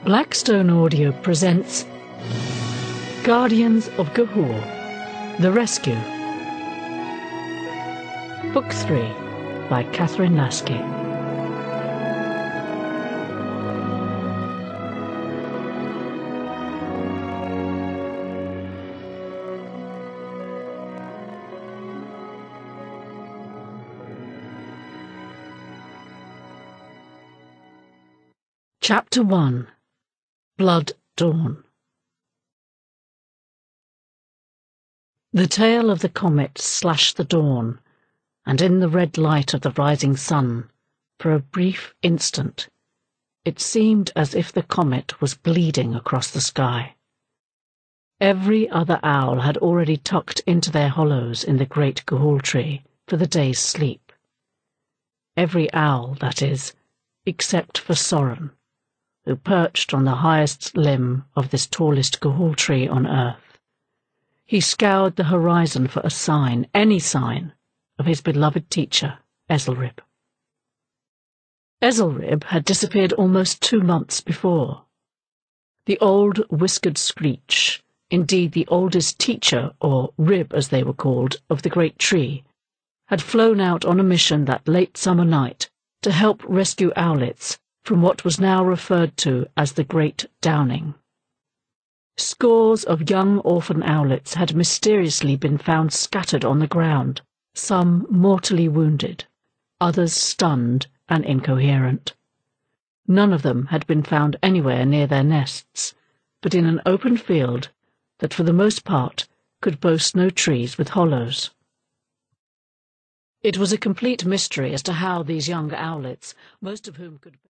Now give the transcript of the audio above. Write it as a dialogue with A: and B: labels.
A: Blackstone Audio presents Guardians of Ga'Hoole, The Rescue. Book 3 by Kathryn Lasky. Chapter 1. Blood Dawn. The tail of the comet slashed the dawn, and in the red light of the rising sun, for a brief instant, it seemed as if the comet was bleeding across the sky. Every other owl had already tucked into their hollows in the great Ga'Hoole tree for the day's sleep. Every owl, that is, except for Soren, who perched on the highest limb of this tallest Ga'Hoole tree on earth. He scoured the horizon for a sign, any sign, of his beloved teacher, Ezelrib. Ezelrib had disappeared almost 2 months before. The old whiskered screech, indeed the oldest teacher, or rib as they were called, of the great tree, had flown out on a mission that late summer night to help rescue owlets from what was now referred to as the Great Downing. Scores of young orphan owlets had mysteriously been found scattered on the ground, some mortally wounded, others stunned and incoherent. None of them had been found anywhere near their nests, but in an open field that for the most part could boast no trees with hollows. It was a complete mystery as to how these young owlets, most of whom could